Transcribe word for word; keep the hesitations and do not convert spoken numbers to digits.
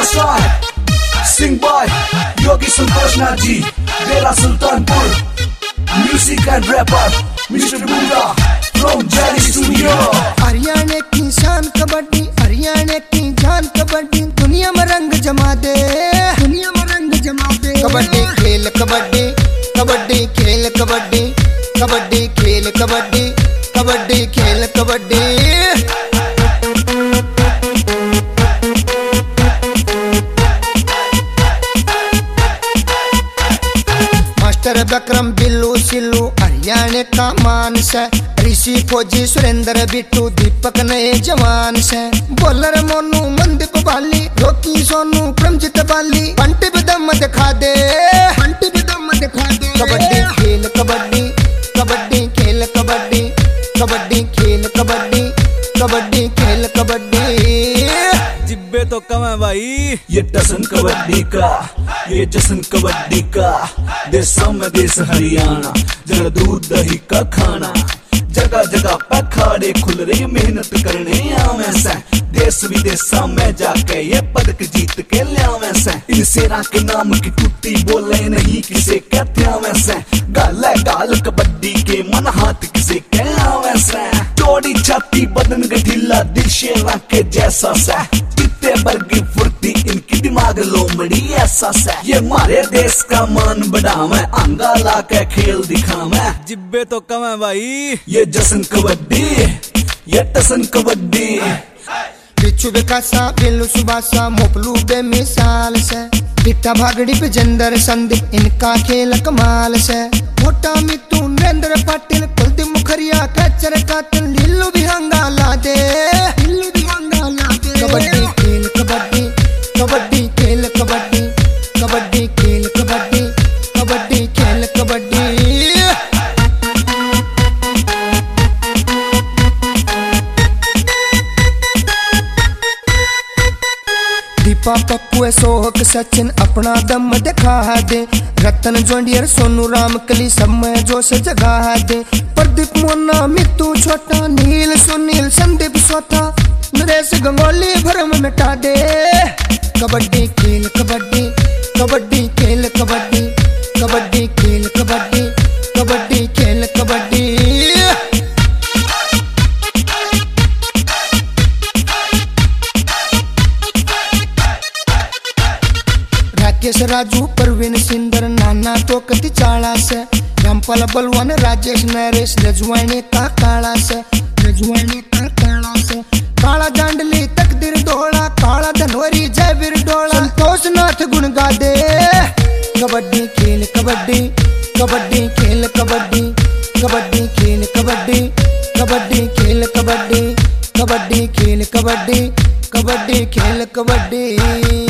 Sing by Yogi Santoshnath ji, Dera Sultanpur. Music and rapper Mister Buddha from Jerry Studio. Haryana की शान कबड्डी, हरियाणा की जान कबड्डी, दुनिया में रंग जमा दे, दुनिया में रंग जमा दे। कबड्डी खेल कबड्डी, कबड्डी खेल कबड्डी, कबड्डी खेल कबड्डी, कबड्डी खेल कबड्डी। मास्टर बकरम बिल्लू सिल्लू हरियाणा का मान से, ऋषि फौजी सुरेंद्र बिट्टू दीपक नए जवान से, बॉलर मोनू मंदीप बाली, रोकी सोनू प्रमजित बाली, बंटी भी दम दिखा दे, बंटी भी दम दिखा दे। कबड्डी खेल कबड्डी, कबड्डी खेल कबड्डी, कबड्डी खेल कबड्डी, कबड्डी खेल कबड्डी। जिब्बे तो कम है भाई। ये टसन कबड्डी का, ये जश्न कबड्डी का, देशों में देश हरियाणा, जरा दूध दही का खाना, जगह जगह पे खाड़े खुल रही मेहनत करने आवे से, देश विदेशों में जाके ये पदक जीत के लियावे से, इन सेना के नाम की टूटी बोले नहीं किसे कहते आवे से, गाल गाल कबड्डी के मन हाथ किसे कह आवे से, चौड़ी छाती बदन गठीला दिल शेरा के जैसा से, कितने वर्गी फुर्ती इनकी दिमाग लोमड़ी ऐसा से, ये हमारे देश का मान बढ़ावे, आंगा ला के खेल दिखावे। जिब्बे तो कम है भाई। ये जश्न कबड्डी, ये टसन कबड्डी। बिच्छू बेकासा बिल्लू सुबासा मोपलू बेमिसाल से, बिट्टा भागड़ी पे जंदर संदीप इनका खेल कमाल से, मोटा मितू नरेंद्र पाटिल कुलदीप मुखरिया कैचर कातिल, लीलू भी हंगा ला दे, लीलू भी हंगा ला दे। कबड्डी खेल कबड्डी, कबड्डी खेल कबड्डी, कबड्डी खेल कबड्डी, कबड्डी खेल कबड्डी। दीपा पप्पू है सोहक सचिन अपना दम दिखा दे, रतन जोंडियर सोनू राम कली सब में जोश जगा दे, प्रदीप मोना मित्तू छोटा नील सुनील संदीप सोता, नरेश गंगोली भरम मिटा दे। कबड्डी खेल कबड्डी, कबड्डी खेल कबड्डी, कबड्डी खेल कबड्डी, कबड्डी खेल कबड्डी। राकेश राजू परवीन सिंदर नाना तो कति चाला से, रामपाल बलवान राजेश नरेश रजवाने का काला से, रजवाने का काला से, काला जांडली तकदीर डोला, काला धनवरी जयवीर डोला, संतोष नाथ गुण गा दे। कबड्डी खेल कबड्डी, कबड्डी खेल कबड्डी, कबड्डी खेल कबड्डी, कबड्डी खेल कबड्डी, कबड्डी खेल कबड्डी, कबड्डी खेल कबड्डी।